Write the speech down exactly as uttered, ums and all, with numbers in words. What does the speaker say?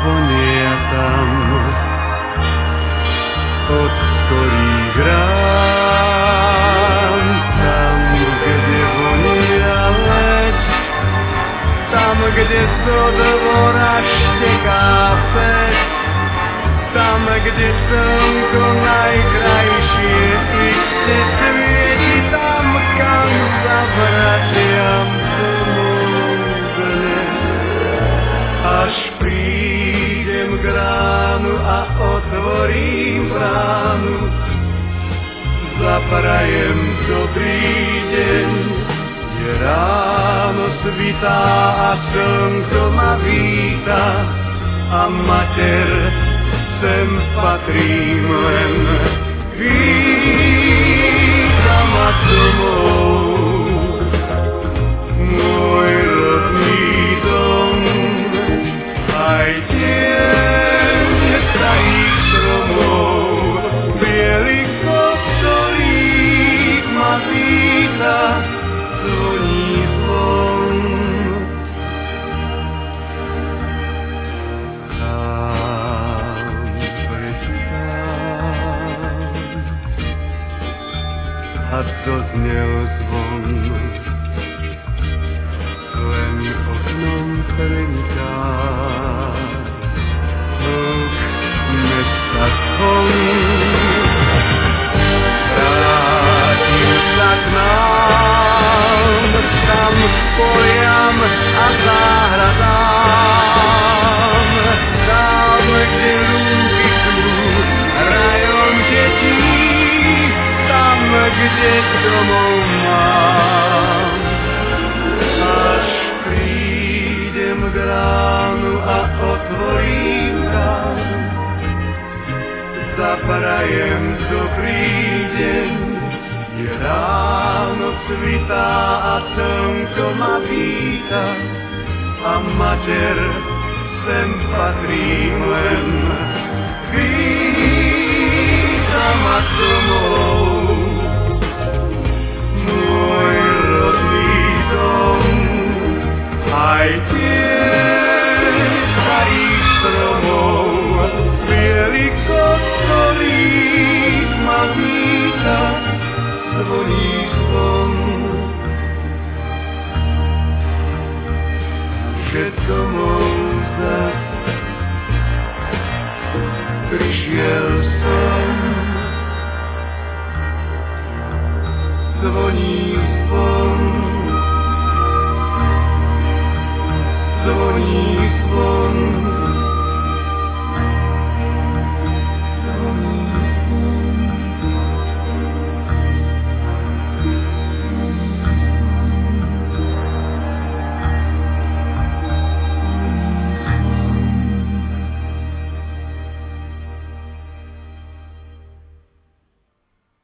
zvonia tam, od ktorých rán, tam, kde vonia leď, tam, kde zo dvora šteká peť, tam, kde slnko najkrajšie iste svieti, tam, kam sa vraciam domov dnes. Až prídem k ránu a otvorím bránu, zaprajem dobrý deň, je ráno svitá a slnko ma víta a mater, sem patrím len, víta ma domov, môj rodný dom, aj tieň starých stromov, bielý kostolík ma víta, zvoní zvon. A doznel zvon, len oknom preniká hluk mesta zvon. Vrátim sa k nám, tam poliam a záhradám, tam, kde lúky sú rajom detí, kde domov mám. Až prídem k ránu a otvorím bránu, zaprajem dobrý deň, je ráno svitá a slnko ma víta a mater, sem patrím len, víta ma domov. Môj rodný dom, aj tieň starých stromov, bielý kostolík ma víta, zvoní zvon. Že domov zas prišiel som, zvoní zvon, zvoní zvon.